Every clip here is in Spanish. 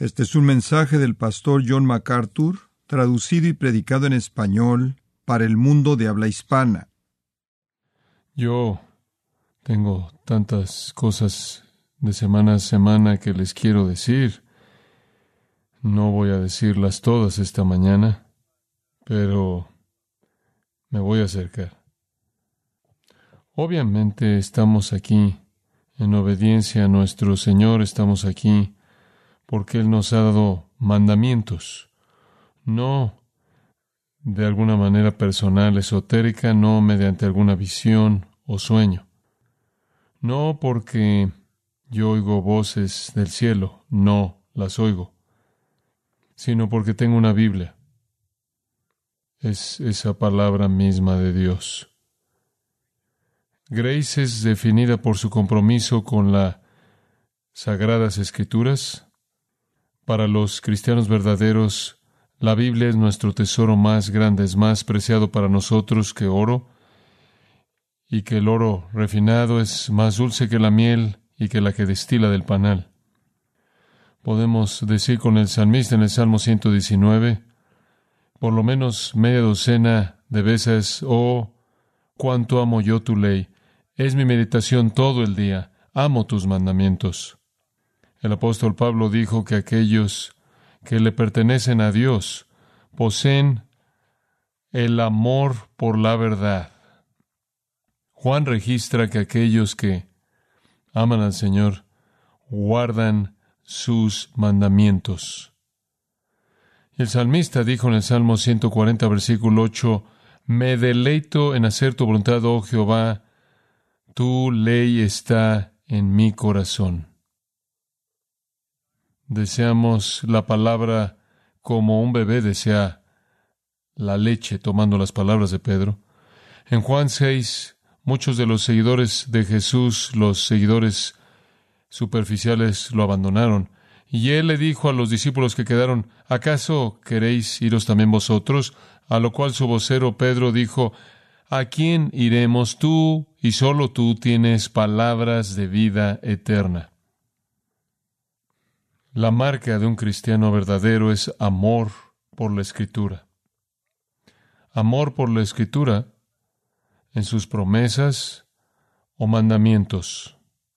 Este es un mensaje del pastor John MacArthur, traducido y predicado en español para el mundo de habla hispana. Yo tengo tantas cosas de semana a semana que les quiero decir. No voy a decirlas todas esta mañana, pero me voy a acercar. Obviamente estamos aquí en obediencia a nuestro Señor, estamos aquí porque Él nos ha dado mandamientos, no de alguna manera personal, esotérica, no mediante alguna visión o sueño. No porque yo oigo voces del cielo, no las oigo, sino porque tengo una Biblia. Es esa palabra misma de Dios. Grace es definida por su compromiso con las Sagradas Escrituras. Para los cristianos verdaderos, la Biblia es nuestro tesoro más grande, es más preciado para nosotros que oro, y que el oro refinado es más dulce que la miel y que la que destila del panal. Podemos decir con el salmista en el Salmo 119, por lo menos media docena de veces, oh, cuánto amo yo tu ley, es mi meditación todo el día, amo tus mandamientos. El apóstol Pablo dijo que aquellos que le pertenecen a Dios poseen el amor por la verdad. Juan registra que aquellos que aman al Señor guardan sus mandamientos. Y el salmista dijo en el Salmo 140, versículo 8, me deleito en hacer tu voluntad, oh Jehová, tu ley está en mi corazón. Deseamos la palabra como un bebé desea la leche, tomando las palabras de Pedro. En Juan 6, muchos de los seguidores de Jesús, los seguidores superficiales, lo abandonaron. Y él le dijo a los discípulos que quedaron, ¿acaso queréis iros también vosotros? A lo cual su vocero Pedro dijo, ¿a quién iremos? Tú y solo tú tienes palabras de vida eterna. La marca de un cristiano verdadero es amor por la Escritura. Amor por la Escritura en sus promesas o mandamientos.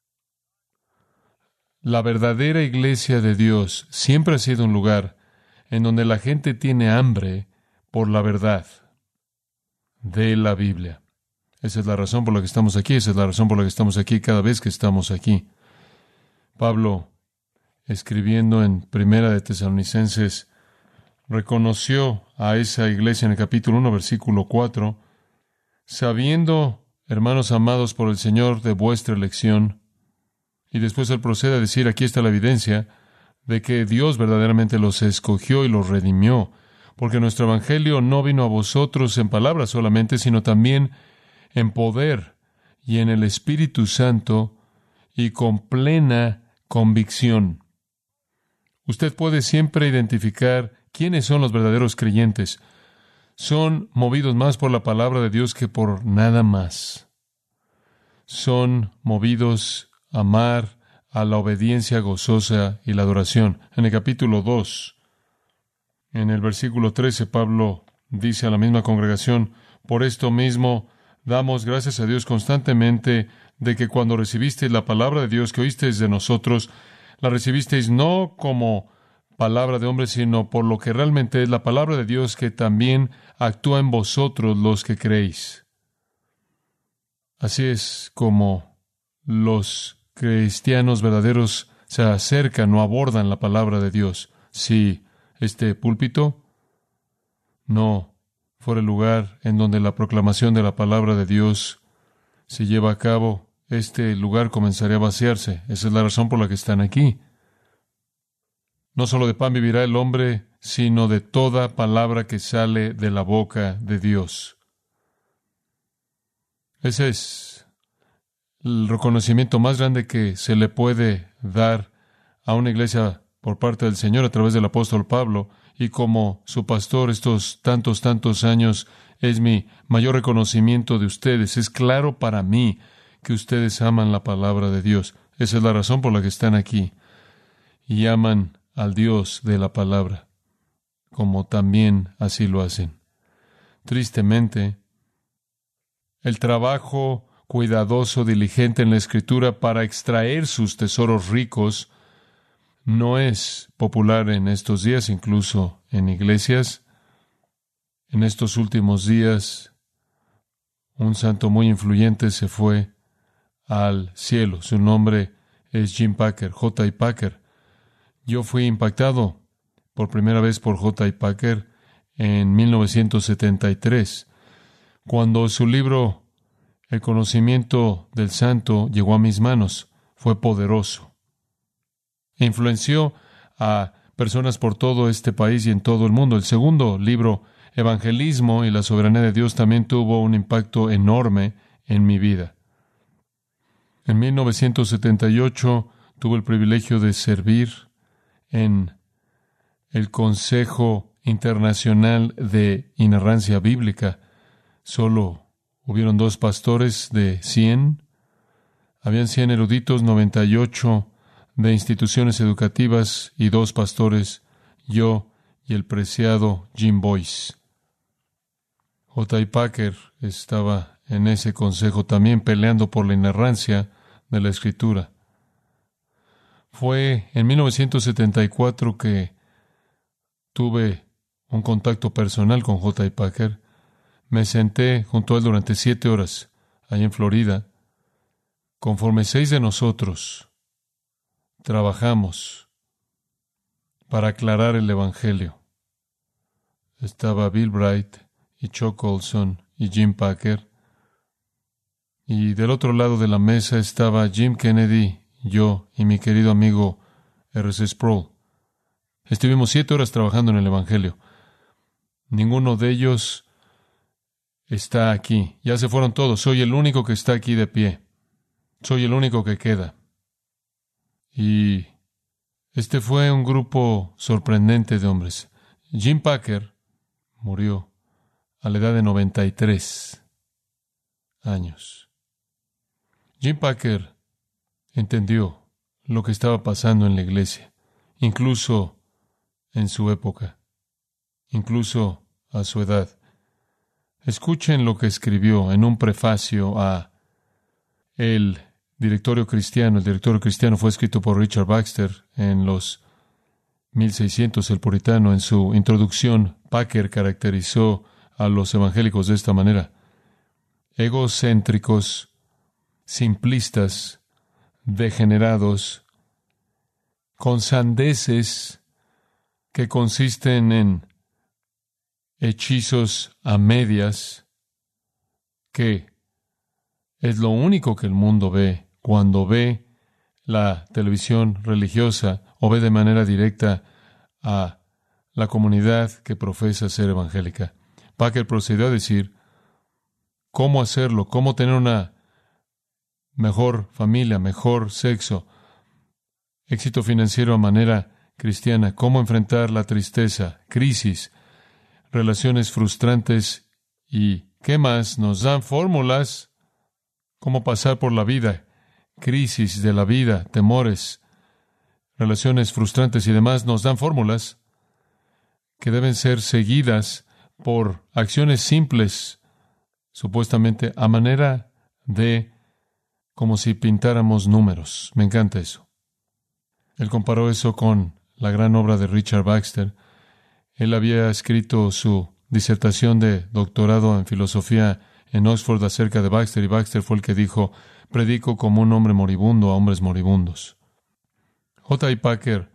La verdadera iglesia de Dios siempre ha sido un lugar en donde la gente tiene hambre por la verdad de la Biblia. Esa es la razón por la que estamos aquí, esa es la razón por la que estamos aquí cada vez que estamos aquí. Pablo, escribiendo en Primera de Tesalonicenses, reconoció a esa iglesia en el capítulo 1, versículo 4, sabiendo, hermanos amados por el Señor, de vuestra elección. Y después él procede a decir, aquí está la evidencia de que Dios verdaderamente los escogió y los redimió, porque nuestro evangelio no vino a vosotros en palabras solamente, sino también en poder y en el Espíritu Santo y con plena convicción. Usted puede siempre identificar quiénes son los verdaderos creyentes. Son movidos más por la palabra de Dios que por nada más. Son movidos a amar, a la obediencia gozosa y la adoración. En el capítulo 2, en el versículo 13, Pablo dice a la misma congregación, por esto mismo damos gracias a Dios constantemente de que cuando recibisteis la palabra de Dios que oísteis de nosotros, la recibisteis no como palabra de hombre, sino por lo que realmente es la palabra de Dios que también actúa en vosotros los que creéis. Así es como los cristianos verdaderos se acercan o abordan la palabra de Dios. Si este púlpito no fuera el lugar en donde la proclamación de la palabra de Dios se lleva a cabo, este lugar comenzaría a vaciarse. Esa es la razón por la que están aquí. No solo de pan vivirá el hombre, sino de toda palabra que sale de la boca de Dios. Ese es el reconocimiento más grande que se le puede dar a una iglesia por parte del Señor a través del apóstol Pablo, y como su pastor estos tantos años, es mi mayor reconocimiento de ustedes. Es claro para mí que ustedes aman la palabra de Dios. Esa es la razón por la que están aquí. Y aman al Dios de la palabra, como también así lo hacen. Tristemente, el trabajo cuidadoso, diligente en la Escritura para extraer sus tesoros ricos no es popular en estos días, incluso en iglesias. En estos últimos días, un santo muy influyente se fue al cielo. Su nombre es Jim Packer, J. I. Packer. Yo fui impactado por primera vez por J. I. Packer en 1973, cuando su libro El conocimiento del santo llegó a mis manos. Fue poderoso. Influenció a personas por todo este país y en todo el mundo. El segundo libro, Evangelismo y la soberanía de Dios, también tuvo un impacto enorme en mi vida. En 1978 tuve el privilegio de servir en el Consejo Internacional de Inerrancia Bíblica. Solo hubieron 2 pastores de 100. Habían 100 eruditos, 98 de instituciones educativas y 2 pastores, yo y el preciado Jim Boyce. J. I. Packer estaba en ese consejo también peleando por la inerrancia de la Escritura. Fue en 1974 que tuve un contacto personal con J. I. Packer. Me senté junto a él durante 7 horas, allá en Florida. Conforme 6 de nosotros trabajamos para aclarar el Evangelio. Estaba Bill Bright y Chuck Colson y Jim Packer. Y del otro lado de la mesa estaba Jim Kennedy, yo y mi querido amigo R.C. Sproul. Estuvimos 7 horas trabajando en el Evangelio. Ninguno de ellos está aquí. Ya se fueron todos. Soy el único que está aquí de pie. Soy el único que queda. Y este fue un grupo sorprendente de hombres. Jim Packer murió a la edad de 93 años. Jim Packer entendió lo que estaba pasando en la iglesia, incluso en su época, incluso a su edad. Escuchen lo que escribió en un prefacio a el Directorio Cristiano. El Directorio Cristiano fue escrito por Richard Baxter en los 1600, el puritano. En su introducción, Packer caracterizó a los evangélicos de esta manera: egocéntricos, simplistas, degenerados, con sandeces que consisten en hechizos a medias, que es lo único que el mundo ve cuando ve la televisión religiosa o ve de manera directa a la comunidad que profesa ser evangélica. Packer procedió a decir cómo hacerlo, cómo tener una mejor familia, mejor sexo, éxito financiero a manera cristiana, cómo enfrentar la tristeza, crisis, relaciones frustrantes y ¿qué más? Nos dan fórmulas, cómo pasar por la vida, crisis de la vida, temores, relaciones frustrantes y demás. Nos dan fórmulas que deben ser seguidas por acciones simples, supuestamente a manera de como si pintáramos números. Me encanta eso. Él comparó eso con la gran obra de Richard Baxter. Él había escrito su disertación de doctorado en filosofía en Oxford acerca de Baxter, y Baxter fue el que dijo: predico como un hombre moribundo a hombres moribundos. J. I. Packer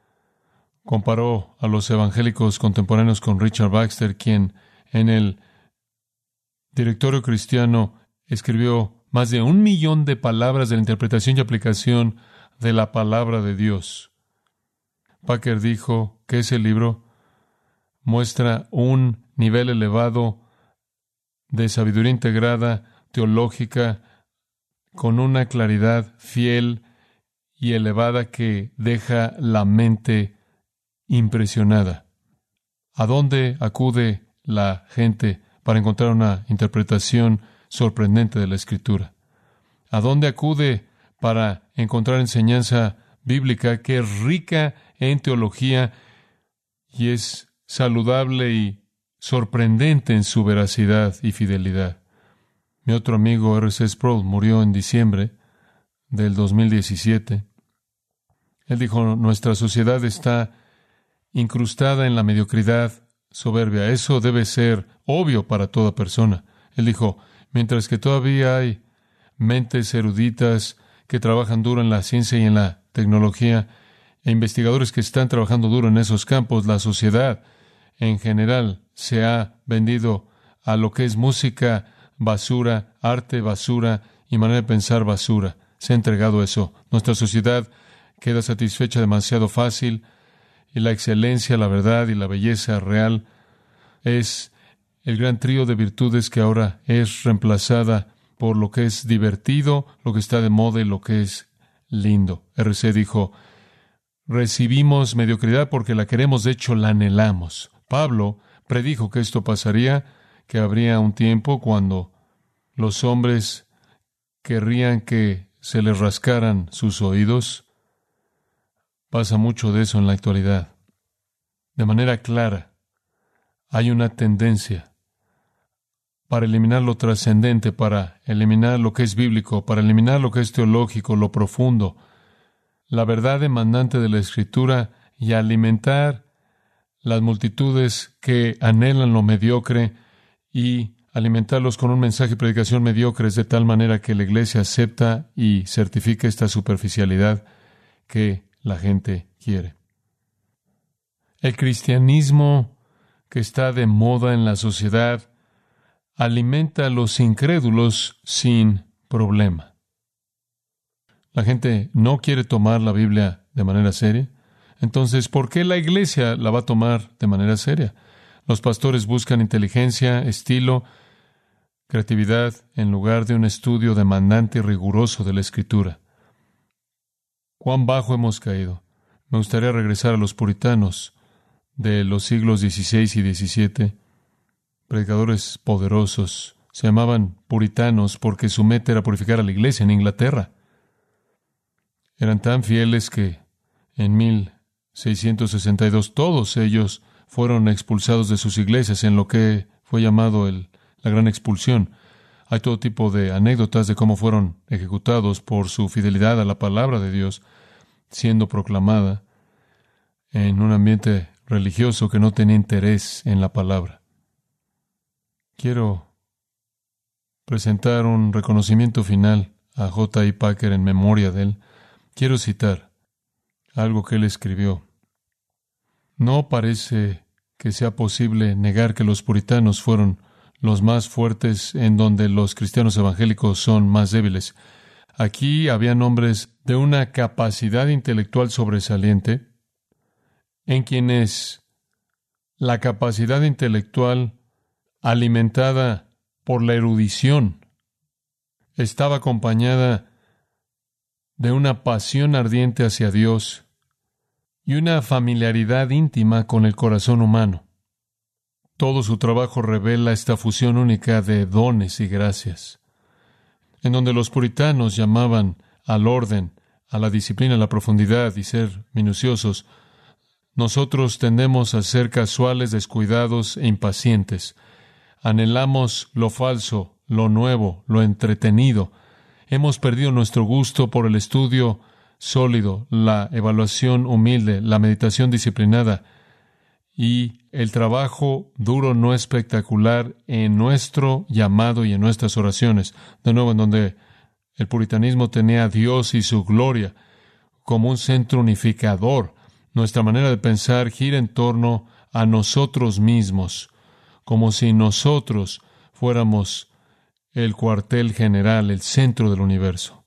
comparó a los evangélicos contemporáneos con Richard Baxter, quien en el Directorio Cristiano escribió más de 1 millón de palabras de la interpretación y aplicación de la palabra de Dios. Packer dijo que ese libro muestra un nivel elevado de sabiduría integrada, teológica, con una claridad fiel y elevada que deja la mente impresionada. ¿A dónde acude la gente para encontrar una interpretación sorprendente de la Escritura? ¿A dónde acude para encontrar enseñanza bíblica que es rica en teología y es saludable y sorprendente en su veracidad y fidelidad. Mi otro amigo R.C. Sproul murió en diciembre del 2017. Él dijo, nuestra sociedad está incrustada en la mediocridad soberbia. Eso debe ser obvio para toda persona. Él dijo, mientras que todavía hay mentes eruditas que trabajan duro en la ciencia y en la tecnología, e investigadores que están trabajando duro en esos campos, la sociedad en general se ha vendido a lo que es música basura, arte basura y manera de pensar basura. Se ha entregado eso. Nuestra sociedad queda satisfecha demasiado fácil y la excelencia, la verdad y la belleza real es el gran trío de virtudes que ahora es reemplazada por lo que es divertido, lo que está de moda y lo que es lindo. R.C. dijo, recibimos mediocridad porque la queremos, de hecho la anhelamos. Pablo predijo que esto pasaría, que habría un tiempo cuando los hombres querrían que se les rascaran sus oídos. Pasa mucho de eso en la actualidad. De manera clara, hay una tendencia para eliminar lo trascendente, para eliminar lo que es bíblico, para eliminar lo que es teológico, lo profundo, la verdad demandante de la Escritura y alimentar las multitudes que anhelan lo mediocre y alimentarlos con un mensaje y predicación mediocres de tal manera que la iglesia acepta y certifica esta superficialidad que la gente quiere. El cristianismo que está de moda en la sociedad alimenta a los incrédulos sin problema. La gente no quiere tomar la Biblia de manera seria. Entonces, ¿por qué la iglesia la va a tomar de manera seria? Los pastores buscan inteligencia, estilo, creatividad, en lugar de un estudio demandante y riguroso de la Escritura. ¿Cuán bajo hemos caído? Me gustaría regresar a los puritanos de los siglos XVI y XVII. Predicadores poderosos. Se llamaban puritanos porque su meta era purificar a la iglesia en Inglaterra. Eran tan fieles que en 1662 todos ellos fueron expulsados de sus iglesias en lo que fue llamado la gran expulsión. Hay todo tipo de anécdotas de cómo fueron ejecutados por su fidelidad a la palabra de Dios, siendo proclamada en un ambiente religioso que no tenía interés en la palabra. Quiero presentar un reconocimiento final a J. I. Packer en memoria de él. Quiero citar algo que él escribió. No parece que sea posible negar que los puritanos fueron los más fuertes en donde los cristianos evangélicos son más débiles. Aquí habían hombres de una capacidad intelectual sobresaliente, en quienes la capacidad intelectual alimentada por la erudición estaba acompañada de una pasión ardiente hacia Dios y una familiaridad íntima con el corazón humano. Todo su trabajo revela esta fusión única de dones y gracias, en donde los puritanos llamaban al orden, a la disciplina, a la profundidad y ser minuciosos. Nosotros tendemos a ser casuales, descuidados e impacientes. Anhelamos lo falso, lo nuevo, lo entretenido. Hemos perdido nuestro gusto por el estudio sólido, la evaluación humilde, la meditación disciplinada y el trabajo duro no espectacular en nuestro llamado y en nuestras oraciones. De nuevo, en donde el puritanismo tenía a Dios y su gloria como un centro unificador. Nuestra manera de pensar gira en torno a nosotros mismos, como si nosotros fuéramos el cuartel general, el centro del universo.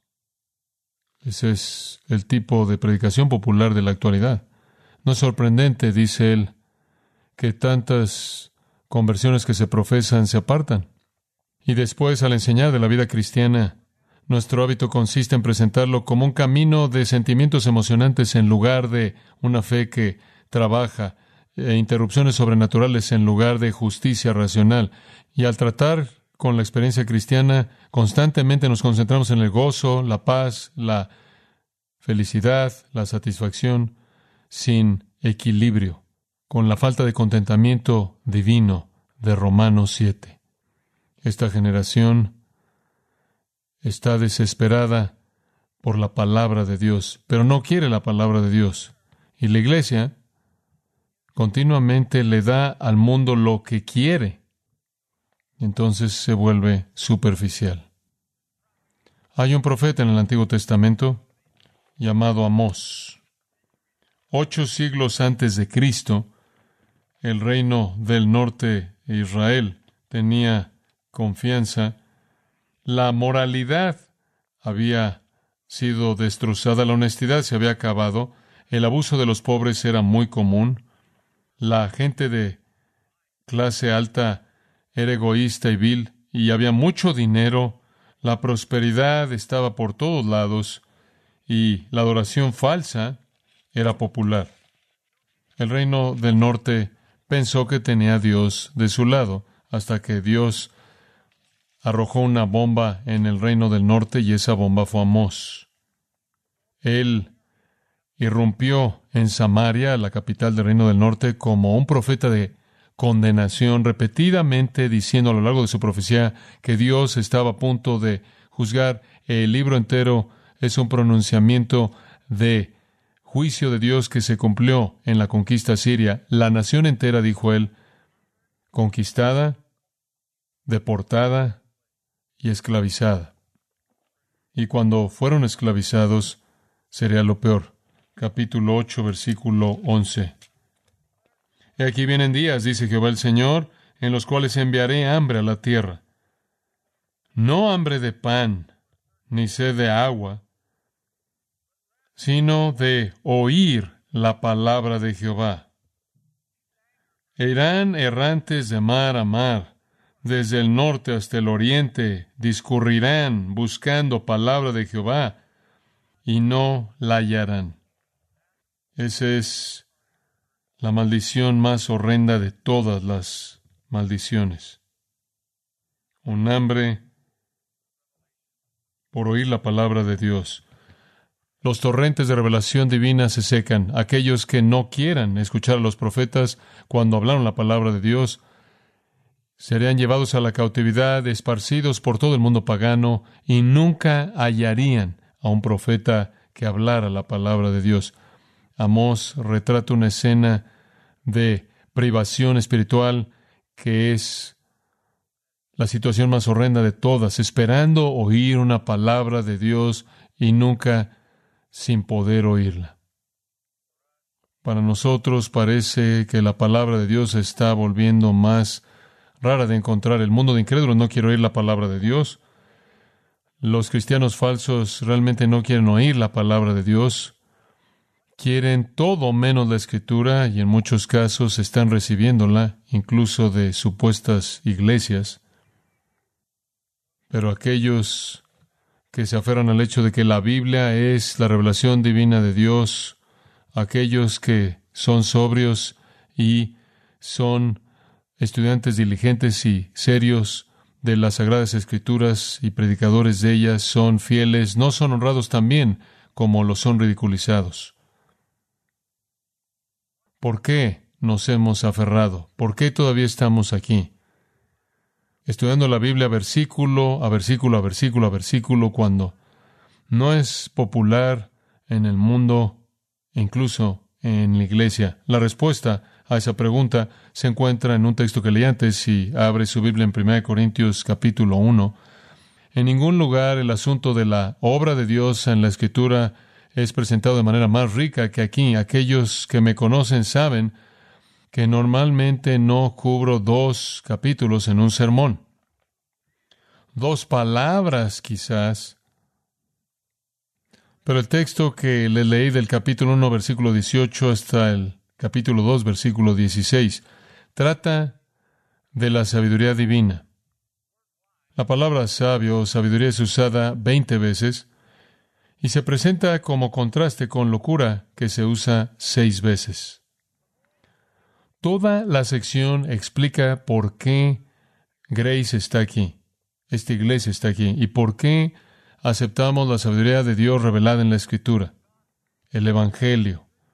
Ese es el tipo de predicación popular de la actualidad. No es sorprendente, dice él, que tantas conversiones que se profesan se apartan. Y después, al enseñar de la vida cristiana, nuestro hábito consiste en presentarlo como un camino de sentimientos emocionantes en lugar de una fe que trabaja, e interrupciones sobrenaturales en lugar de justicia racional. Y al tratar con la experiencia cristiana, constantemente nos concentramos en el gozo, la paz, la felicidad, la satisfacción, sin equilibrio, con la falta de contentamiento divino de Romanos 7. Esta generación está desesperada por la palabra de Dios, pero no quiere la palabra de Dios. Y la iglesia continuamente le da al mundo lo que quiere. Entonces se vuelve superficial. Hay un profeta en el Antiguo Testamento llamado Amós. 8 siglos antes de Cristo, el reino del norte de Israel tenía confianza. La moralidad había sido destrozada, la honestidad se había acabado, el abuso de los pobres era muy común, la gente de clase alta era egoísta y vil, y había mucho dinero, la prosperidad estaba por todos lados, y la adoración falsa era popular. El reino del norte pensó que tenía a Dios de su lado, hasta que Dios arrojó una bomba en el reino del norte, y esa bomba fue Amós. Él irrumpió en Samaria, la capital del reino del norte, como un profeta de condenación, repetidamente diciendo a lo largo de su profecía que Dios estaba a punto de juzgar. El libro entero es un pronunciamiento de juicio de Dios que se cumplió en la conquista siria. La nación entera, dijo él, conquistada, deportada y esclavizada. Y cuando fueron esclavizados, sería lo peor. Capítulo 8, versículo 11. He aquí vienen días, dice Jehová el Señor, en los cuales enviaré hambre a la tierra. No hambre de pan, ni sed de agua, sino de oír la palabra de Jehová. E irán errantes de mar a mar, desde el norte hasta el oriente, discurrirán buscando palabra de Jehová, y no la hallarán. Esa es la maldición más horrenda de todas las maldiciones. Un hambre por oír la palabra de Dios. Los torrentes de revelación divina se secan. Aquellos que no quieran escuchar a los profetas cuando hablaron la palabra de Dios serían llevados a la cautividad, esparcidos por todo el mundo pagano, y nunca hallarían a un profeta que hablara la palabra de Dios. Amós retrata una escena de privación espiritual que es la situación más horrenda de todas, esperando oír una palabra de Dios y nunca sin poder oírla. Para nosotros parece que la palabra de Dios se está volviendo más rara de encontrar. El mundo de incrédulos no quiere oír la palabra de Dios. Los cristianos falsos realmente no quieren oír la palabra de Dios. Quieren todo menos la Escritura, y en muchos casos están recibiéndola, incluso de supuestas iglesias. Pero aquellos que se aferran al hecho de que la Biblia es la revelación divina de Dios, aquellos que son sobrios y son estudiantes diligentes y serios de las Sagradas Escrituras y predicadores de ellas, son fieles, no son honrados también como lo son ridiculizados. ¿Por qué nos hemos aferrado? ¿Por qué todavía estamos aquí? Estudiando la Biblia versículo a versículo a versículo a versículo, cuando no es popular en el mundo, incluso en la iglesia. La respuesta a esa pregunta se encuentra en un texto que leí antes. Si abre su Biblia en 1 Corintios capítulo 1, en ningún lugar el asunto de la obra de Dios en la Escritura es presentado de manera más rica que aquí. Aquellos que me conocen saben que normalmente no cubro 2 capítulos en un sermón. 2 palabras quizás. Pero el texto que le leí del capítulo 1, versículo 18 hasta el capítulo 2, versículo 16, trata de la sabiduría divina. La palabra sabio o sabiduría es usada 20 veces y se presenta como contraste con locura, que se usa 6 veces. Toda la sección explica por qué Grace está aquí, esta iglesia está aquí, y por qué aceptamos la sabiduría de Dios revelada en la Escritura, el Evangelio,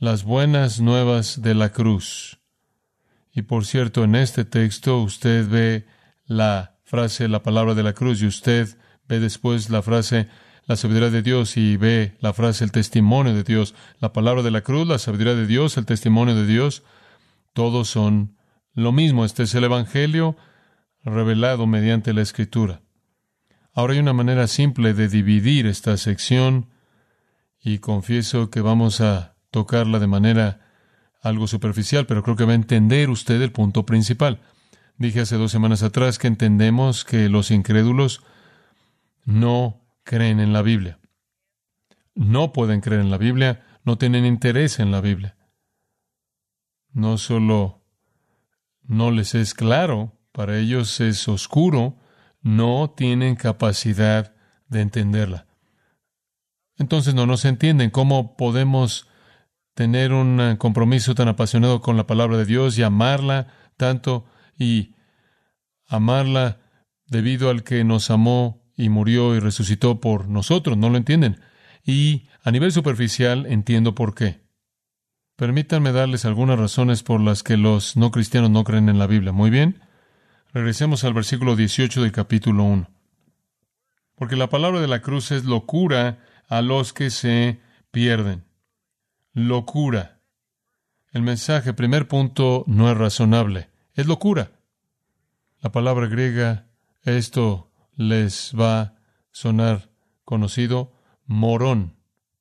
las buenas nuevas de la cruz. Y por cierto, en este texto usted ve la frase, la palabra de la cruz, y usted ve después la frase, la sabiduría de Dios, y ve la frase, el testimonio de Dios. La palabra de la cruz, la sabiduría de Dios, el testimonio de Dios, todos son lo mismo. Este es el Evangelio revelado mediante la Escritura. Ahora hay una manera simple de dividir esta sección, y confieso que vamos a tocarla de manera algo superficial, pero creo que va a entender usted el punto principal. Dije hace 2 semanas atrás que entendemos que los incrédulos no creen en la Biblia. No pueden creer en la Biblia, no tienen interés en la Biblia. No solo no les es claro, para ellos es oscuro, no tienen capacidad de entenderla. Entonces no nos entienden. ¿Cómo podemos tener un compromiso tan apasionado con la palabra de Dios y amarla tanto y amarla debido al que nos amó y murió y resucitó por nosotros? No lo entienden. Y a nivel superficial entiendo por qué. Permítanme darles algunas razones por las que los no cristianos no creen en la Biblia. Muy bien. Regresemos al versículo 18 del capítulo 1. Porque la palabra de la cruz es locura a los que se pierden. Locura. El mensaje, primer punto, no es razonable. Es locura. La palabra griega, esto les va a sonar conocido, morón.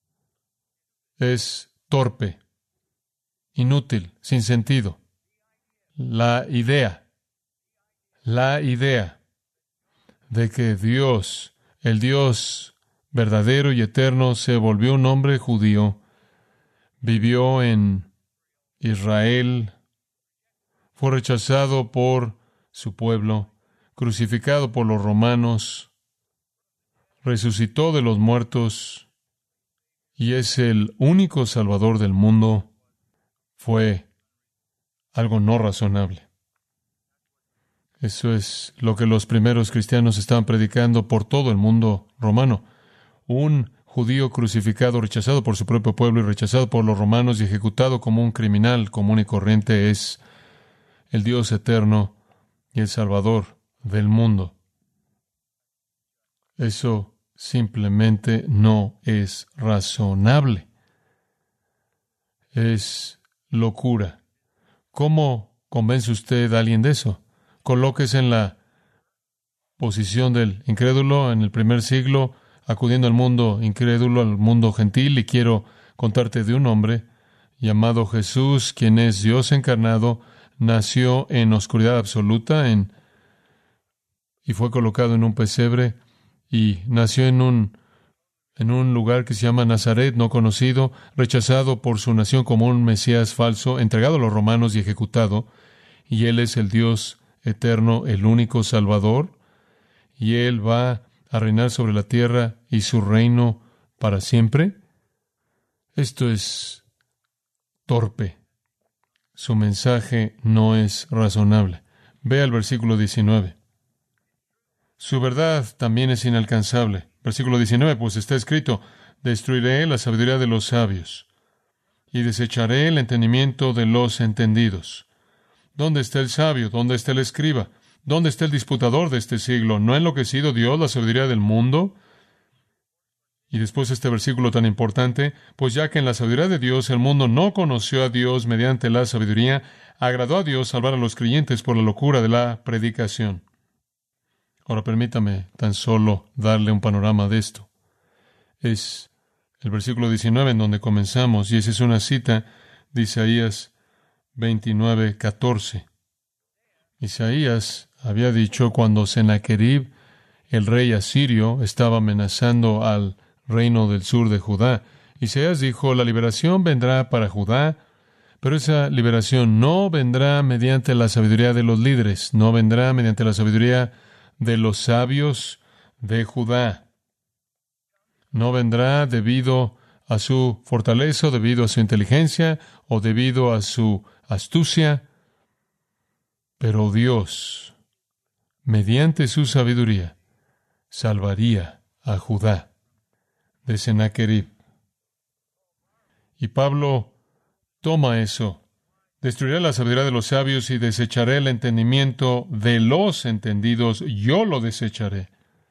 Es torpe, inútil, sin sentido. La idea de que Dios, el Dios verdadero y eterno, se volvió un hombre judío, vivió en Israel, fue rechazado por su pueblo, crucificado por los romanos, resucitó de los muertos y es el único Salvador del mundo, fue algo no razonable. Eso es lo que los primeros cristianos estaban predicando por todo el mundo romano. Un judío crucificado, rechazado por su propio pueblo y rechazado por los romanos y ejecutado como un criminal común y corriente, es el Dios eterno y el Salvador del mundo. Eso simplemente no es razonable. Es locura. ¿Cómo convence usted a alguien de eso? Colóquese en la posición del incrédulo en el primer siglo, acudiendo al mundo incrédulo, al mundo gentil, y quiero contarte de un hombre llamado Jesús, quien es Dios encarnado, nació en oscuridad absoluta y fue colocado en un pesebre, y nació en un lugar que se llama Nazaret, no conocido, rechazado por su nación como un Mesías falso, entregado a los romanos y ejecutado, y Él es el Dios eterno, el único Salvador, y Él va a reinar sobre la tierra y su reino para siempre. Esto es torpe. Su mensaje no es razonable. Ve al versículo 19. Su verdad también es inalcanzable. Versículo 19, pues está escrito, destruiré la sabiduría de los sabios y desecharé el entendimiento de los entendidos. ¿Dónde está el sabio? ¿Dónde está el escriba? ¿Dónde está el disputador de este siglo? ¿No ha enloquecido Dios la sabiduría del mundo? Y después este versículo tan importante, pues ya que en la sabiduría de Dios el mundo no conoció a Dios mediante la sabiduría, agradó a Dios salvar a los creyentes por la locura de la predicación. Ahora permítame tan solo darle un panorama de esto. Es el versículo 19 en donde comenzamos, y esa es una cita de Isaías 29:14. Isaías había dicho cuando Sennacherib, el rey asirio, estaba amenazando al reino del sur de Judá. Isaías dijo, la liberación vendrá para Judá, pero esa liberación no vendrá mediante la sabiduría de los líderes, no vendrá mediante la sabiduría de los sabios de Judá. No vendrá debido a su fortaleza, o debido a su inteligencia, o debido a su astucia, pero Dios, mediante su sabiduría, salvaría a Judá de Sennacherib. Y Pablo toma eso. Destruiré la sabiduría de los sabios y desecharé el entendimiento de los entendidos. Yo lo desecharé.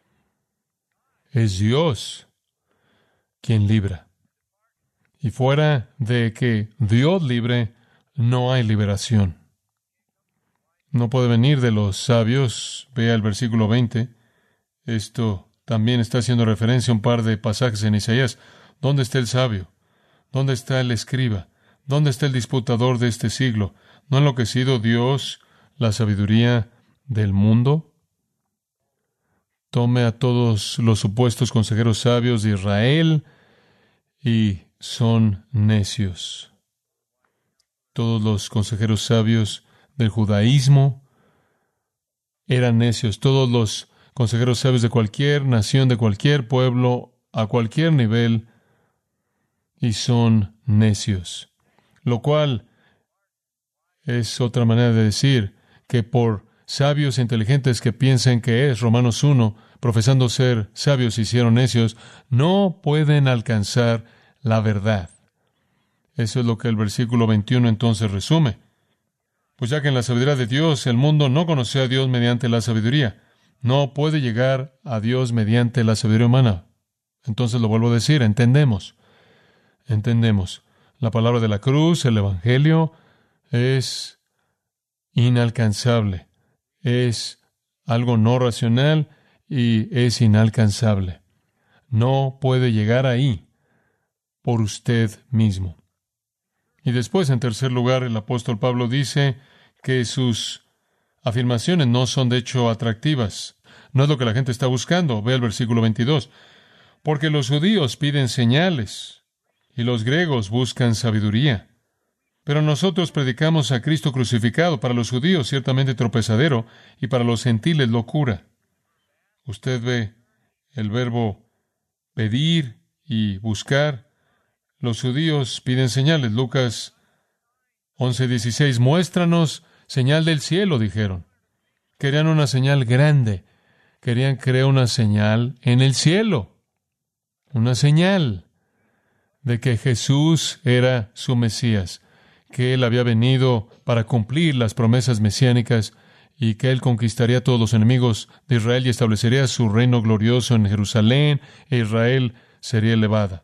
Es Dios quien libra. Y fuera de que Dios libre, no hay liberación. No puede venir de los sabios. Vea el versículo 20. Esto también está haciendo referencia a un par de pasajes en Isaías. ¿Dónde está el sabio? ¿Dónde está el escriba? ¿Dónde está el disputador de este siglo? ¿No ha enloquecido Dios la sabiduría del mundo? Tome a todos los supuestos consejeros sabios de Israel y son necios. Todos los consejeros sabios del judaísmo eran necios. Todos los consejeros sabios de cualquier nación, de cualquier pueblo, a cualquier nivel, y son necios. Lo cual es otra manera de decir que por sabios e inteligentes que piensen que es, Romanos 1, profesando ser sabios, se hicieron necios, no pueden alcanzar la verdad. Eso es lo que el versículo 21 entonces resume. Pues ya que en la sabiduría de Dios el mundo no conoció a Dios mediante la sabiduría, no puede llegar a Dios mediante la sabiduría humana. Entonces lo vuelvo a decir, entendemos. La palabra de la cruz, el Evangelio, es inalcanzable. Es algo no racional y es inalcanzable. No puede llegar ahí por usted mismo. Y después, en tercer lugar, el apóstol Pablo dice que sus afirmaciones no son de hecho atractivas. No es lo que la gente está buscando. Ve el versículo 22. Porque los judíos piden señales y los griegos buscan sabiduría. Pero nosotros predicamos a Cristo crucificado, para los judíos ciertamente tropezadero y para los gentiles locura. Usted ve el verbo pedir y buscar. Los judíos piden señales. Lucas 11:16. Muéstranos señal del cielo, dijeron. Querían una señal grande. Querían crear una señal en el cielo. Una señal de que Jesús era su Mesías, que Él había venido para cumplir las promesas mesiánicas y que Él conquistaría a todos los enemigos de Israel y establecería su reino glorioso en Jerusalén, e Israel sería elevada.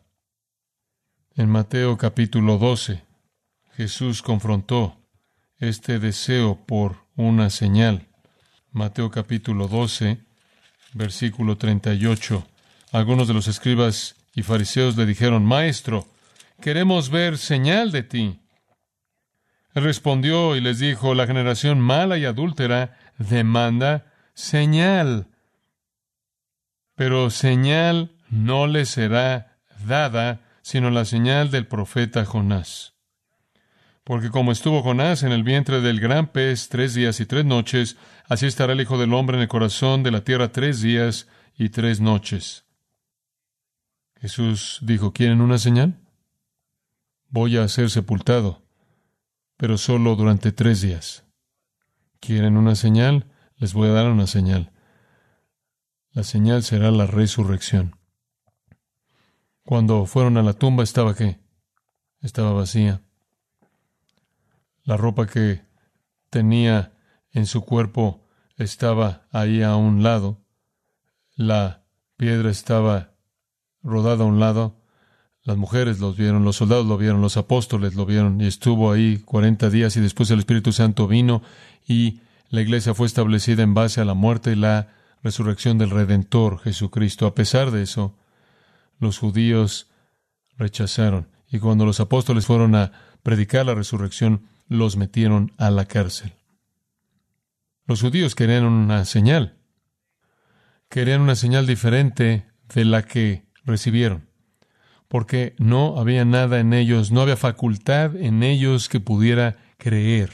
En Mateo capítulo 12, Jesús confrontó este deseo por una señal. Mateo capítulo 12, versículo 38. Algunos de los escribas y fariseos le dijeron: Maestro, queremos ver señal de ti. Él respondió y les dijo: La generación mala y adúltera demanda señal, pero señal no le será dada, sino la señal del profeta Jonás. Porque como estuvo Jonás en el vientre del gran pez 3 días y 3 noches, así estará el Hijo del Hombre en el corazón de la tierra 3 días y 3 noches. Jesús dijo: ¿Quieren una señal? Voy a ser sepultado, pero solo durante 3 días. ¿Quieren una señal? Les voy a dar una señal. La señal será la resurrección. Cuando fueron a la tumba, ¿estaba qué? Estaba vacía. La ropa que tenía en su cuerpo estaba ahí a un lado. La piedra estaba rodada a un lado. Las mujeres los vieron, los soldados lo vieron, los apóstoles lo vieron, y estuvo ahí 40 días, y después el Espíritu Santo vino, y la iglesia fue establecida en base a la muerte y la resurrección del Redentor, Jesucristo. A pesar de eso, los judíos rechazaron, y cuando los apóstoles fueron a predicar la resurrección, los metieron a la cárcel. Los judíos querían una señal diferente de la que recibieron, porque no había nada en ellos, no había facultad en ellos que pudiera creer.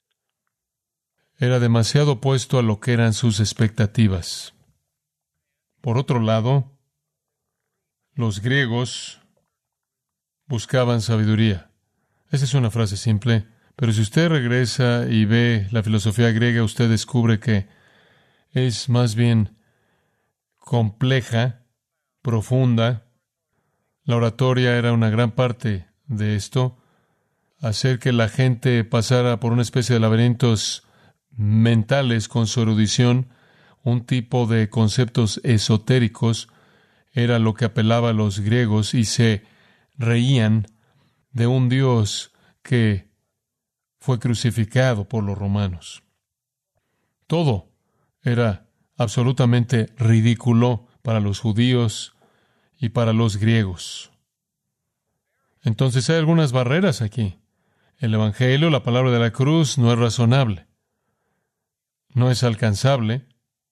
Era demasiado opuesto a lo que eran sus expectativas. Por otro lado, los griegos buscaban sabiduría. Esa es una frase simple, pero si usted regresa y ve la filosofía griega, usted descubre que es más bien compleja, profunda. La oratoria era una gran parte de esto. hacer que la gente pasara por una especie de laberintos mentales con su erudición, un tipo de conceptos esotéricos, era lo que apelaba a los griegos, y se reían de un Dios que fue crucificado por los romanos. Todo era absolutamente ridículo para los judíos y para los griegos. Entonces hay algunas barreras aquí. El Evangelio, la palabra de la cruz, no es razonable, no es alcanzable,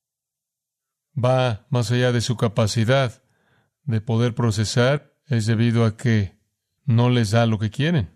va más allá de su capacidad de poder procesar, es debido a que no les da lo que quieren.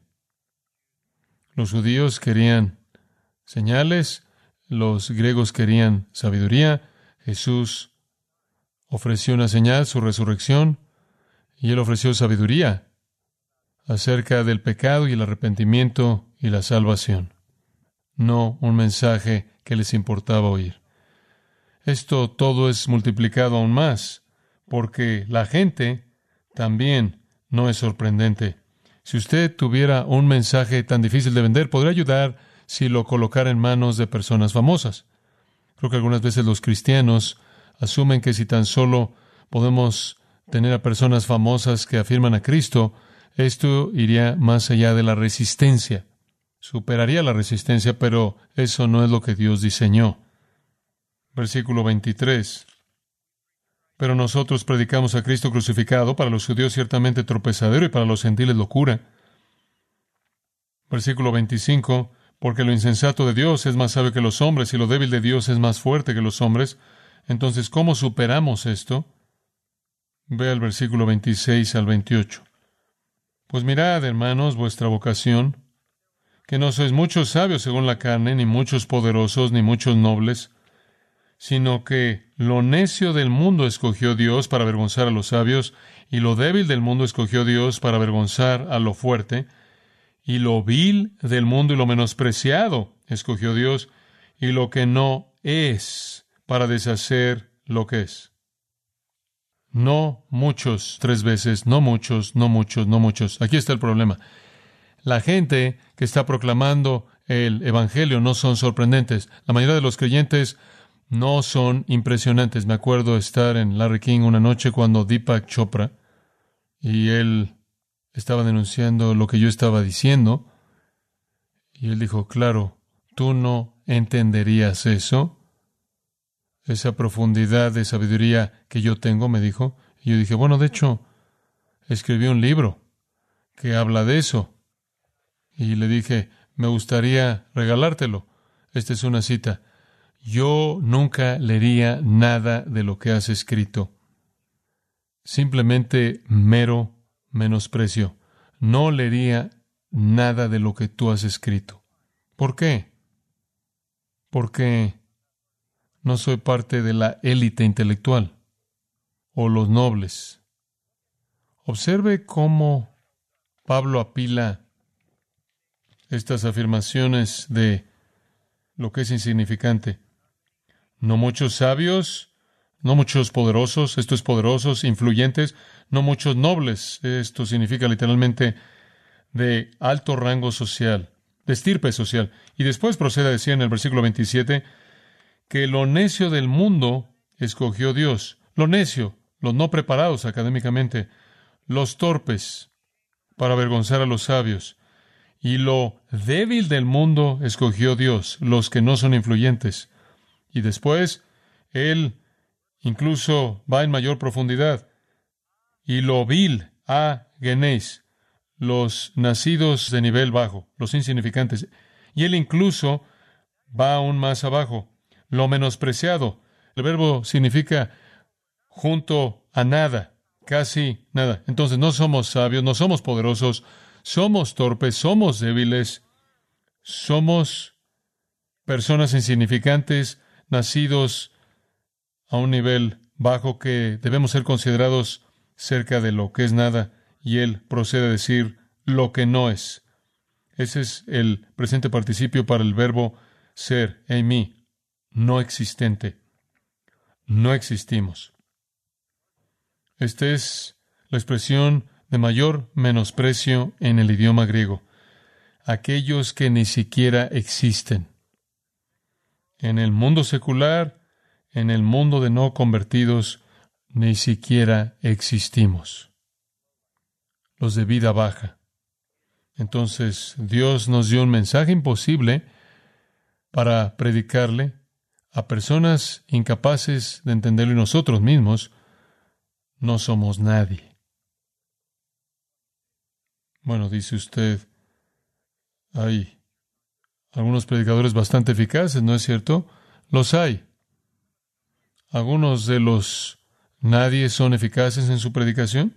Los judíos querían señales, los griegos querían sabiduría. Jesús ofreció una señal, su resurrección, y Él ofreció sabiduría acerca del pecado y el arrepentimiento y la salvación, no un mensaje que les importaba oír. Esto todo es multiplicado aún más, porque la gente también no es sorprendente. Si usted tuviera un mensaje tan difícil de vender, podría ayudar si lo colocara en manos de personas famosas. Creo que algunas veces los cristianos asumen que si tan solo podemos tener a personas famosas que afirman a Cristo, esto iría más allá de la resistencia. Superaría la resistencia, pero eso no es lo que Dios diseñó. Versículo 23. Pero nosotros predicamos a Cristo crucificado, para los judíos ciertamente tropezadero y para los gentiles locura. Versículo 25. Porque lo insensato de Dios es más sabio que los hombres y lo débil de Dios es más fuerte que los hombres. Entonces, ¿cómo superamos esto? Ve al versículo 26 al 28. Pues mirad, hermanos, vuestra vocación, que no sois muchos sabios según la carne, ni muchos poderosos, ni muchos nobles, sino que lo necio del mundo escogió Dios para avergonzar a los sabios, y lo débil del mundo escogió Dios para avergonzar a lo fuerte, y lo vil del mundo y lo menospreciado escogió Dios, y lo que no es, para deshacer lo que es. No muchos, 3 veces, no muchos, no muchos, no muchos. Aquí está el problema. La gente que está proclamando el Evangelio no son sorprendentes. La mayoría de los creyentes no son impresionantes. Me acuerdo estar en Larry King una noche cuando Deepak Chopra, y él estaba denunciando lo que yo estaba diciendo, y él dijo, claro, tú no entenderías eso, esa profundidad de sabiduría que yo tengo, me dijo. Y yo dije, bueno, de hecho, escribí un libro que habla de eso. Y le dije, me gustaría regalártelo. Esta es una cita. Yo nunca leería nada de lo que has escrito. Simplemente mero menosprecio. No leería nada de lo que tú has escrito. ¿Por qué? Porque no soy parte de la élite intelectual o los nobles. Observe cómo Pablo apila estas afirmaciones de lo que es insignificante. No muchos sabios, no muchos poderosos, esto es poderosos, influyentes, no muchos nobles, esto significa literalmente de alto rango social, de estirpe social. Y después procede a decir en el versículo 27 que lo necio del mundo escogió Dios. Lo necio, los no preparados académicamente, los torpes, para avergonzar a los sabios. Y lo débil del mundo escogió Dios, los que no son influyentes. Y después, Él incluso va en mayor profundidad. Y lo vil, genéis, los nacidos de nivel bajo, los insignificantes. Y Él incluso va aún más abajo. Lo menospreciado. El verbo significa junto a nada, casi nada. Entonces no somos sabios, no somos poderosos, somos torpes, somos débiles, somos personas insignificantes, nacidos a un nivel bajo que debemos ser considerados cerca de lo que es nada. Y Él procede a decir lo que no es. Ese es el presente participio para el verbo ser, eimi. No existente. No existimos. Esta es la expresión de mayor menosprecio en el idioma griego. aquellos que ni siquiera existen. En el mundo secular, en el mundo de no convertidos, ni siquiera existimos. Los de vida baja. Entonces, Dios nos dio un mensaje imposible para predicarle a personas incapaces de entenderlo, y nosotros mismos no somos nadie. Bueno, dice usted, hay algunos predicadores bastante eficaces, ¿no es cierto? Los hay. ¿Algunos de los nadie son eficaces en su predicación?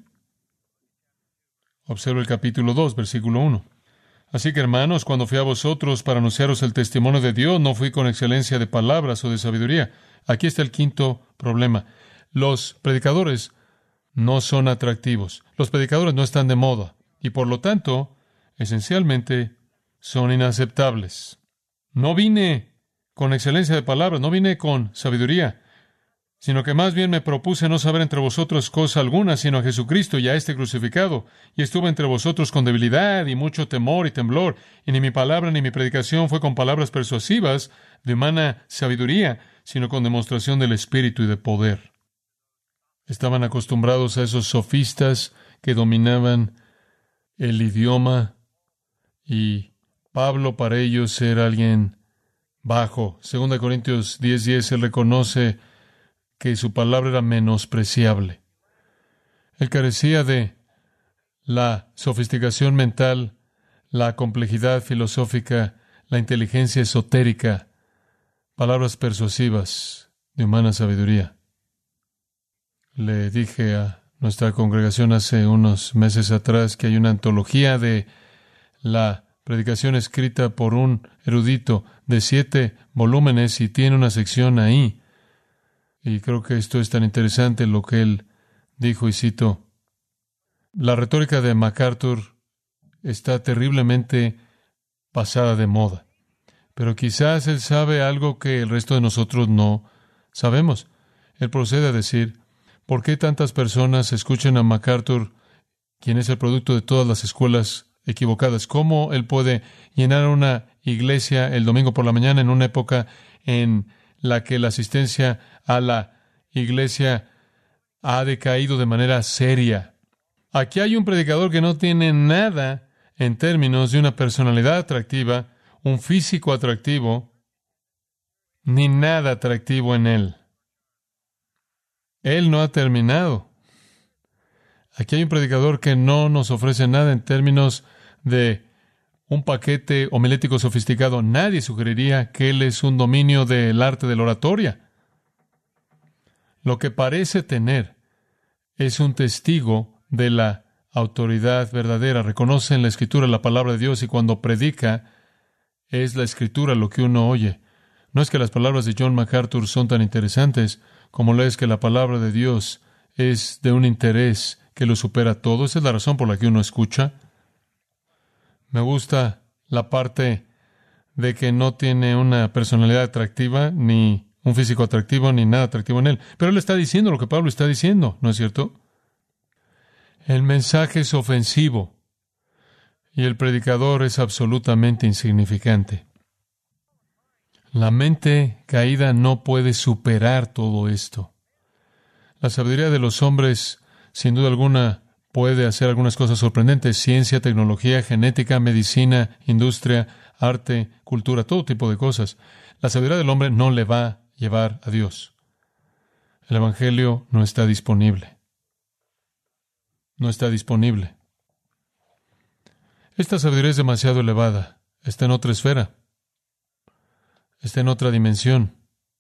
Observa el capítulo 2, versículo 1. Así que, hermanos, cuando fui a vosotros para anunciaros el testimonio de Dios, no fui con excelencia de palabras o de sabiduría. Aquí está el quinto problema. Los predicadores no son atractivos. Los predicadores no están de moda. Y por lo tanto, esencialmente, son inaceptables. No vine con excelencia de palabras, no vine con sabiduría, sino que más bien me propuse no saber entre vosotros cosa alguna, sino a Jesucristo y a este crucificado. Y estuve entre vosotros con debilidad y mucho temor y temblor, y ni mi palabra ni mi predicación fue con palabras persuasivas de humana sabiduría, sino con demostración del Espíritu y de poder. Estaban acostumbrados a esos sofistas que dominaban el idioma, y Pablo para ellos era alguien bajo. 2 Corintios 10:10, él reconoce que su palabra era menospreciable. Él carecía de la sofisticación mental, la complejidad filosófica, la inteligencia esotérica, palabras persuasivas de humana sabiduría. Le dije a nuestra congregación hace unos meses atrás que hay una antología de la predicación escrita por un erudito de 7 volúmenes y tiene una sección ahí. Y creo que esto es tan interesante lo que él dijo, y cito: la retórica de MacArthur está terriblemente pasada de moda, pero quizás él sabe algo que el resto de nosotros no sabemos. Él procede a decir: ¿por qué tantas personas escuchan a MacArthur, quien es el producto de todas las escuelas equivocadas? ¿Cómo él puede llenar una iglesia el domingo por la mañana en una época en la que la asistencia a la iglesia ha decaído de manera seria? Aquí hay un predicador que no tiene nada en términos de una personalidad atractiva, un físico atractivo, ni nada atractivo en él. Él no ha terminado. Aquí hay un predicador que no nos ofrece nada en términos de un paquete homilético sofisticado. Nadie sugeriría que él es un dominio del arte de la oratoria. Lo que parece tener es un testigo de la autoridad verdadera. Reconoce en la Escritura la palabra de Dios, y cuando predica es la Escritura lo que uno oye. No es que las palabras de John MacArthur son tan interesantes como lo es que la palabra de Dios es de un interés que lo supera todo. Esa es la razón por la que uno escucha. Me gusta la parte de que no tiene una personalidad atractiva, ni un físico atractivo, ni nada atractivo en él. Pero él está diciendo lo que Pablo está diciendo, ¿no es cierto? El mensaje es ofensivo y el predicador es absolutamente insignificante. La mente caída no puede superar todo esto. La sabiduría de los hombres, sin duda alguna, puede hacer algunas cosas sorprendentes: ciencia, tecnología, genética, medicina, industria, arte, cultura, todo tipo de cosas. La sabiduría del hombre no le va a llevar a Dios. El Evangelio no está disponible. No está disponible. Esta sabiduría es demasiado elevada. Está en otra esfera. Está en otra dimensión.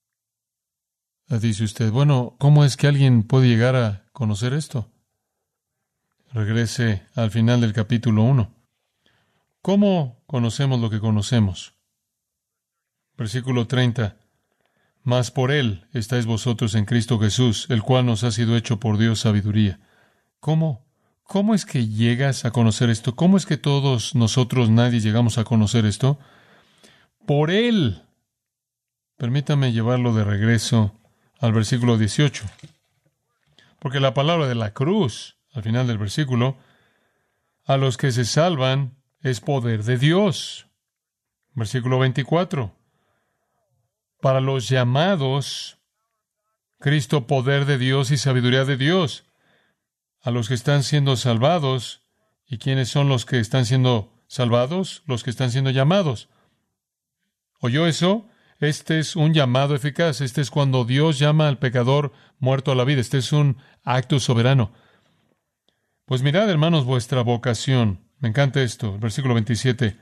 Dice usted: bueno, ¿cómo es que alguien puede llegar a conocer esto? Regrese al final del capítulo 1. ¿Cómo conocemos lo que conocemos? Versículo 30. Mas por Él estáis vosotros en Cristo Jesús, el cual nos ha sido hecho por Dios sabiduría. ¿Cómo? ¿Cómo es que llegas a conocer esto? ¿Cómo es que todos nosotros, nadie, llegamos a conocer esto? Por Él. Permítame llevarlo de regreso al versículo 18. Porque la palabra de la cruz, al final del versículo: a los que se salvan, es poder de Dios. Versículo 24. Para los llamados, Cristo, poder de Dios y sabiduría de Dios. A los que están siendo salvados. ¿Y quiénes son los que están siendo salvados? Los que están siendo llamados. ¿Oyó eso? Este es un llamado eficaz. Este es cuando Dios llama al pecador muerto a la vida. Este es un acto soberano. Pues mirad, hermanos, vuestra vocación. Me encanta esto. El versículo 27.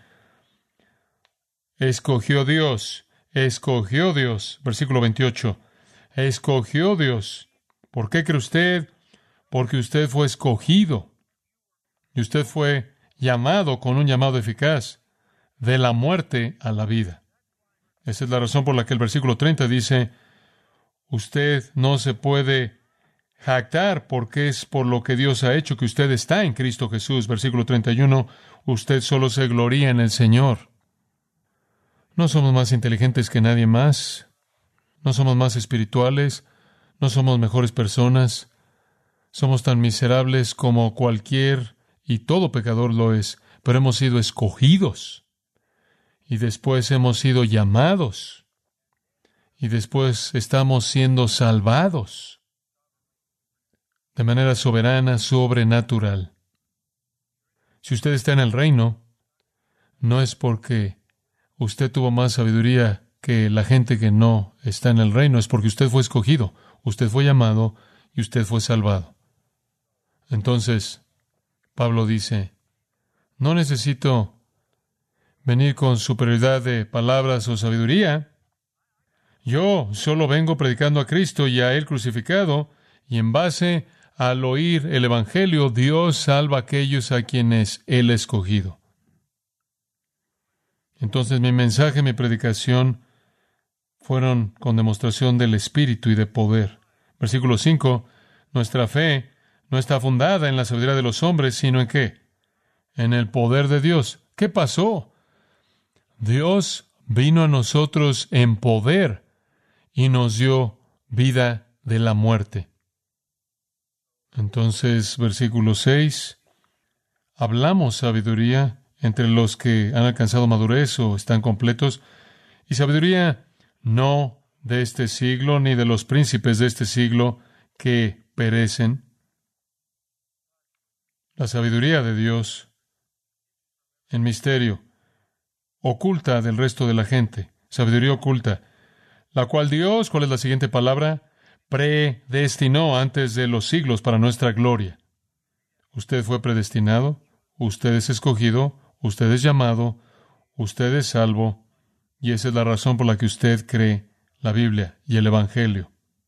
Escogió Dios. Versículo 28. Escogió Dios. ¿Por qué cree usted? Porque usted fue escogido. Y usted fue llamado con un llamado eficaz de la muerte a la vida. Esa es la razón por la que el versículo 30 dice, usted no se puede jactar porque es por lo que Dios ha hecho que usted está en Cristo Jesús. Versículo 31, usted solo se gloría en el Señor. No somos más inteligentes que nadie más. No somos más espirituales. No somos mejores personas. Somos tan miserables como cualquier y todo pecador lo es, pero hemos sido escogidos. Y después hemos sido llamados. Y después estamos siendo salvados. De manera soberana, sobrenatural. Si usted está en el reino, no es porque usted tuvo más sabiduría que la gente que no está en el reino, es porque usted fue escogido, usted fue llamado y usted fue salvado. Entonces, Pablo dice, no necesito venir con superioridad de palabras o sabiduría. Yo solo vengo predicando a Cristo y a Él crucificado, y en base al oír el Evangelio, Dios salva a aquellos a quienes Él ha escogido. Entonces mi mensaje, mi predicación, fueron con demostración del Espíritu y de poder. Versículo 5, nuestra fe no está fundada en la sabiduría de los hombres, sino en ¿qué? En el poder de Dios. ¿Qué pasó? Dios vino a nosotros en poder y nos dio vida de la muerte. Entonces, versículo 6, hablamos sabiduría entre los que han alcanzado madurez o están completos, y sabiduría no de este siglo, ni de los príncipes de este siglo que perecen. La sabiduría de Dios en misterio, oculta del resto de la gente, sabiduría oculta, la cual Dios, ¿cuál es la siguiente palabra? Predestinó antes de los siglos para nuestra gloria. Usted fue predestinado, usted es escogido, usted es llamado, usted es salvo, y esa es la razón por la que usted cree la Biblia y el Evangelio.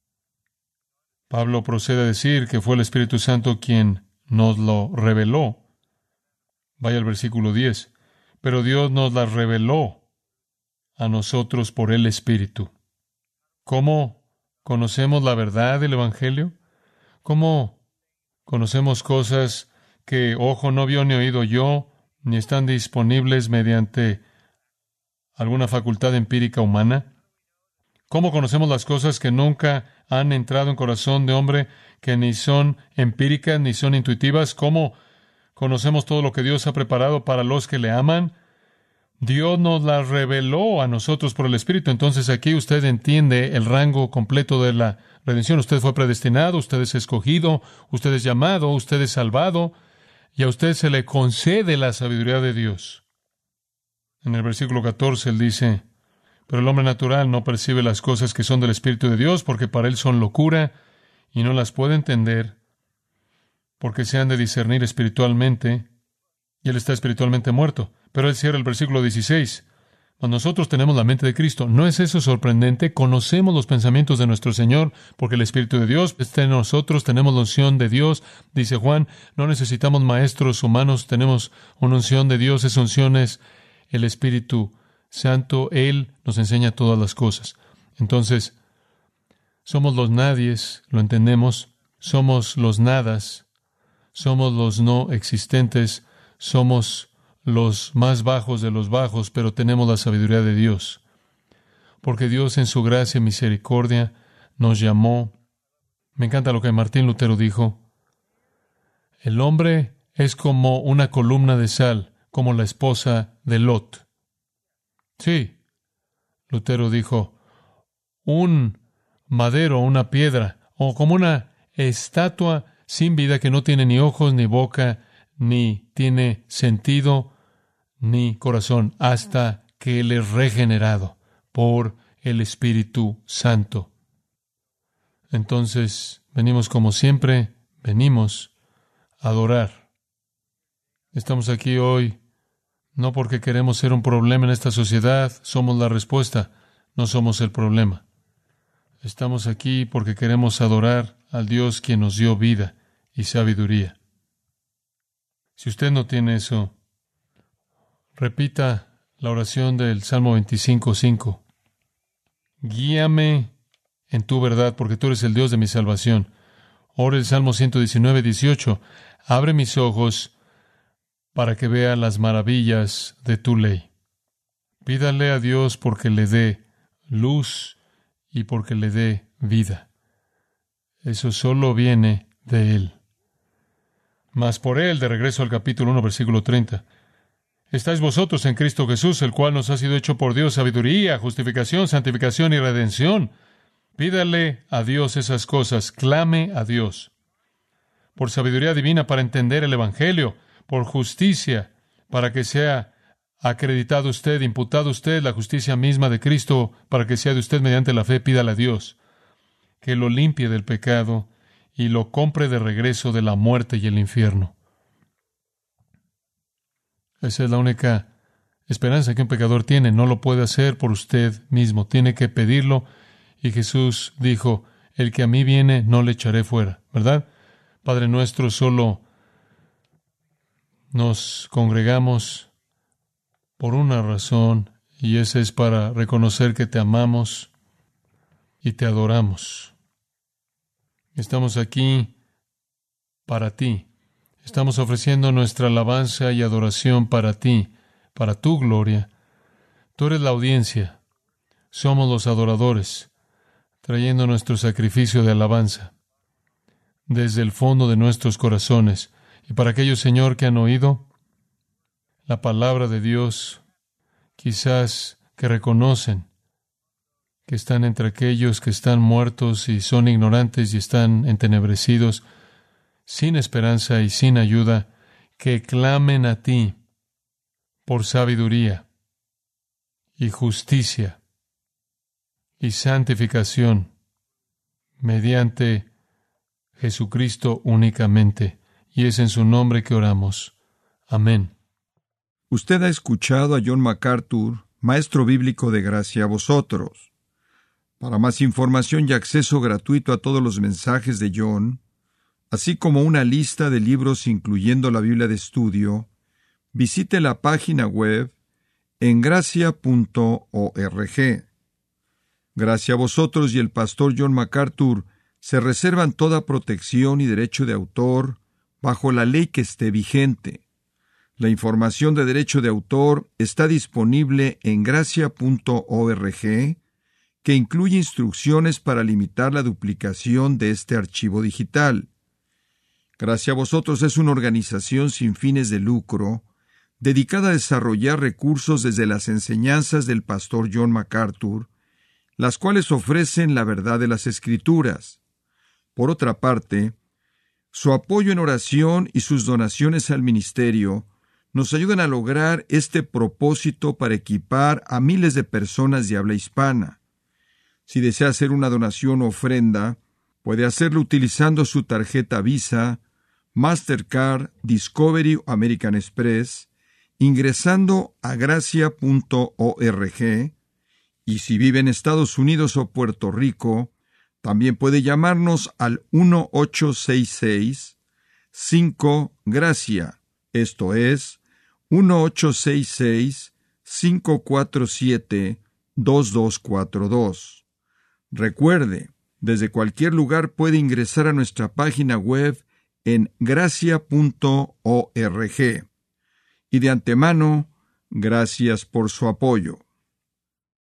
Pablo procede a decir que fue el Espíritu Santo quien nos lo reveló. Vaya al versículo 10. Pero Dios nos la reveló a nosotros por el Espíritu. ¿Cómo conocemos la verdad del Evangelio? ¿Cómo conocemos cosas que ojo no vio ni oído yo, ni están disponibles mediante alguna facultad empírica humana? ¿Cómo conocemos las cosas que nunca han entrado en corazón de hombre, que ni son empíricas ni son intuitivas? ¿Cómo conocemos todo lo que Dios ha preparado para los que le aman? Dios nos las reveló a nosotros por el Espíritu. Entonces aquí usted entiende el rango completo de la redención. Usted fue predestinado, usted es escogido, usted es llamado, usted es salvado, y a usted se le concede la sabiduría de Dios. En el versículo 14 él dice, pero el hombre natural no percibe las cosas que son del Espíritu de Dios, porque para él son locura, y no las puede entender, porque se han de discernir espiritualmente, y él está espiritualmente muerto. Pero él cierra el versículo 16. Nosotros tenemos la mente de Cristo. ¿No es eso sorprendente? Conocemos los pensamientos de nuestro Señor, porque el Espíritu de Dios está en nosotros, tenemos la unción de Dios. Dice Juan, no necesitamos maestros humanos, tenemos una unción de Dios. Esa unción es el Espíritu Santo. Él nos enseña todas las cosas. Entonces, somos los nadies, lo entendemos, somos los nadas, somos los no existentes, somos los más bajos de los bajos, pero tenemos la sabiduría de Dios. Porque Dios en su gracia y misericordia nos llamó. Me encanta lo que Martín Lutero dijo. El hombre es como una columna de sal. como la esposa de Lot. Sí, Lutero dijo, un madero, una piedra, o como una estatua sin vida que no tiene ni ojos, ni boca, ni tiene sentido, ni corazón, hasta que Él es regenerado por el Espíritu Santo. Entonces, venimos como siempre, venimos a adorar. Estamos aquí hoy no porque queremos ser un problema en esta sociedad, somos la respuesta, no somos el problema. Estamos aquí porque queremos adorar al Dios quien nos dio vida y sabiduría. Si usted no tiene eso, repita la oración del Salmo 25:5. Guíame en tu verdad, porque tú eres el Dios de mi salvación. Ora el Salmo 119:18. Abre mis ojos para que vea las maravillas de tu ley. Pídale a Dios porque le dé luz y porque le dé vida. Eso solo viene de Él. Mas por Él, de regreso al capítulo 1, versículo 30, estáis vosotros en Cristo Jesús, el cual nos ha sido hecho por Dios sabiduría, justificación, santificación y redención. Pídale a Dios esas cosas, clame a Dios por sabiduría divina para entender el Evangelio, por justicia, para que sea acreditado usted, imputado usted la justicia misma de Cristo, para que sea de usted mediante la fe. Pídale a Dios que lo limpie del pecado y lo compre de regreso de la muerte y el infierno. Esa es la única esperanza que un pecador tiene. No lo puede hacer por usted mismo. Tiene que pedirlo. Y Jesús dijo, el que a mí viene, no le echaré fuera. ¿Verdad? Padre nuestro, solo nos congregamos por una razón, y esa es para reconocer que te amamos y te adoramos. Estamos aquí para ti. Estamos ofreciendo nuestra alabanza y adoración para ti, para tu gloria. Tú eres la audiencia. Somos los adoradores, trayendo nuestro sacrificio de alabanza desde el fondo de nuestros corazones. Y para aquellos, Señor, que han oído la palabra de Dios, quizás que reconocen que están entre aquellos que están muertos y son ignorantes y están entenebrecidos, sin esperanza y sin ayuda, que clamen a ti por sabiduría y justicia y santificación mediante Jesucristo únicamente. Y es en su nombre que oramos. Amén. Usted ha escuchado a John MacArthur, maestro bíblico de Gracia a Vosotros. Para más información y acceso gratuito a todos los mensajes de John, así como una lista de libros incluyendo la Biblia de estudio, visite la página web en gracia.org. Gracia a Vosotros y el pastor John MacArthur se reservan toda protección y derecho de autor bajo la ley que esté vigente. La información de derecho de autor está disponible en gracia.org, que incluye instrucciones para limitar la duplicación de este archivo digital. Gracia a Vosotros es una organización sin fines de lucro, dedicada a desarrollar recursos desde las enseñanzas del pastor John MacArthur, las cuales ofrecen la verdad de las Escrituras. Por otra parte, su apoyo en oración y sus donaciones al ministerio nos ayudan a lograr este propósito para equipar a miles de personas de habla hispana. Si desea hacer una donación o ofrenda, puede hacerlo utilizando su tarjeta Visa, Mastercard, Discovery o American Express, ingresando a gracia.org, y si vive en Estados Unidos o Puerto Rico, también puede llamarnos al 1-866-5-GRACIA, esto es, 1-866-547-2242. Recuerde, desde cualquier lugar puede ingresar a nuestra página web en gracia.org. Y de antemano, gracias por su apoyo.